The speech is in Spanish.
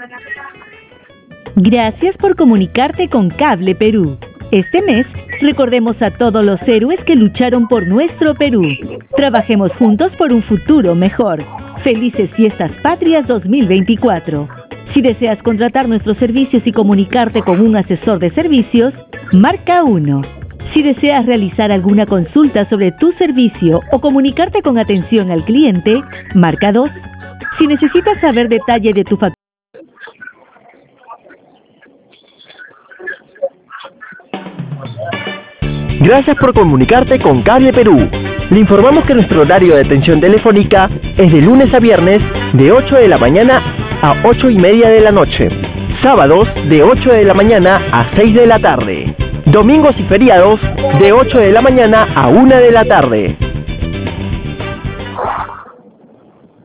Gracias por comunicarte con Cable Perú. Este mes, recordemos a todos los héroes que lucharon por nuestro Perú. Trabajemos juntos por un futuro mejor. Felices Fiestas Patrias 2024. Si deseas contratar nuestros servicios y comunicarte con un asesor de servicios, marca 1. Si deseas realizar alguna consulta sobre tu servicio o comunicarte con atención al cliente, marca 2. Si necesitas saber detalle de tu factura. Gracias por comunicarte con Cable Perú. Le informamos que nuestro horario de atención telefónica es de lunes a viernes de 8 de la mañana a 8:30 de la noche. Sábados de 8 de la mañana a 6 de la tarde. Domingos y feriados de 8 de la mañana a 1 de la tarde.